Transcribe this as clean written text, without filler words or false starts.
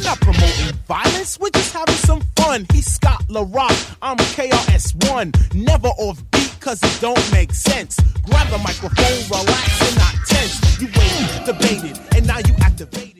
not promoting violence, we're just having some fun. He's Scott LaRock, I'm KRS-One. Never off beat, cause it don't make sense. Grab the microphone, relax and not tense. You waited, debated, and now you activate.